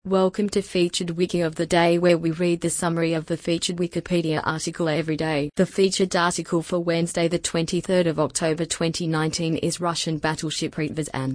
Welcome to Featured Wiki of the Day, where we read the summary of the featured Wikipedia article every day. The featured article for Wednesday the 23rd of October 2019 is Russian battleship Ritvazan.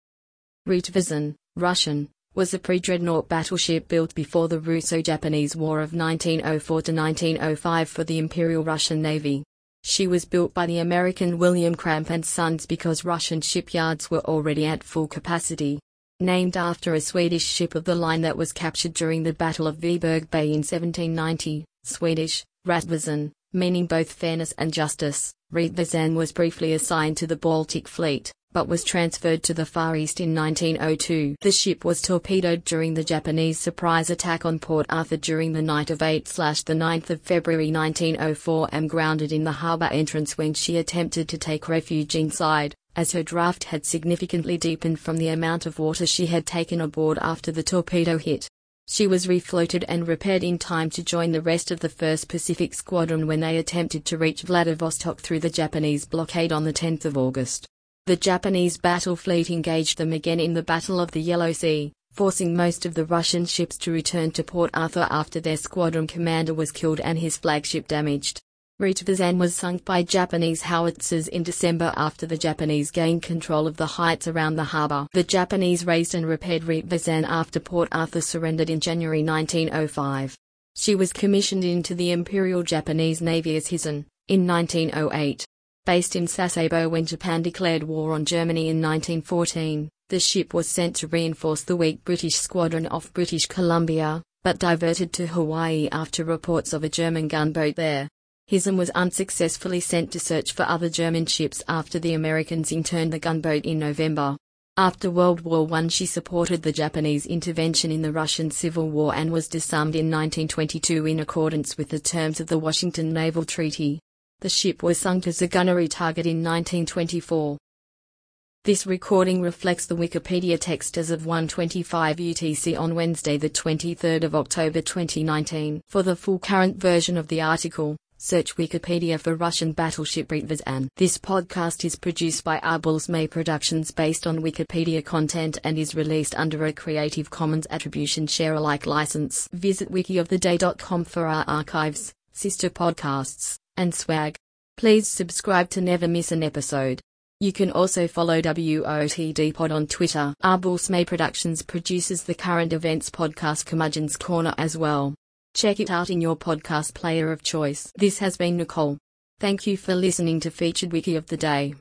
Ritvazan, Russian, was a pre-dreadnought battleship built before the Russo-Japanese War of 1904 to 1905 for the Imperial Russian Navy. She was built by the American William Cramp and Sons because Russian shipyards were already at full capacity. Named after a Swedish ship of the line that was captured during the Battle of Viborg Bay in 1790, Swedish, Ritvazan, meaning both fairness and justice, Ritvazan was briefly assigned to the Baltic Fleet, but was transferred to the Far East in 1902. The ship was torpedoed during the Japanese surprise attack on Port Arthur during the night of 8/9 of February 1904 and grounded in the harbour entrance when she attempted to take refuge inside, as her draft had significantly deepened from the amount of water she had taken aboard after the torpedo hit. She was refloated and repaired in time to join the rest of the 1st Pacific Squadron when they attempted to reach Vladivostok through the Japanese blockade on the 10th of August. The Japanese battle fleet engaged them again in the Battle of the Yellow Sea, forcing most of the Russian ships to return to Port Arthur after their squadron commander was killed and his flagship damaged. Ritvazan was sunk by Japanese howitzers in December after the Japanese gained control of the heights around the harbour. The Japanese raised and repaired Ritvazan after Port Arthur surrendered in January 1905. She was commissioned into the Imperial Japanese Navy as Hisan in 1908. Based in Sasebo when Japan declared war on Germany in 1914, the ship was sent to reinforce the weak British squadron off British Columbia, but diverted to Hawaii after reports of a German gunboat there. Hisan was unsuccessfully sent to search for other German ships after the Americans interned the gunboat in November. After World War I, she supported the Japanese intervention in the Russian Civil War and was disarmed in 1922 in accordance with the terms of the Washington Naval Treaty. The ship was sunk as a gunnery target in 1924. This recording reflects the Wikipedia text as of 1:25 UTC on Wednesday the 23rd of October 2019. For the full current version of the article, search Wikipedia for Russian battleship Ritvazan. This podcast is produced by Arbels May Productions based on Wikipedia content and is released under a Creative Commons Attribution Share Alike license. Visit wikioftheday.com for our archives, sister podcasts, and swag. Please subscribe to never miss an episode. You can also follow WOTD Pod on Twitter. Arbels May Productions produces the current events podcast Curmudgeon's Corner as well. Check it out in your podcast player of choice. This has been Nicole. Thank you for listening to Featured Wiki of the Day.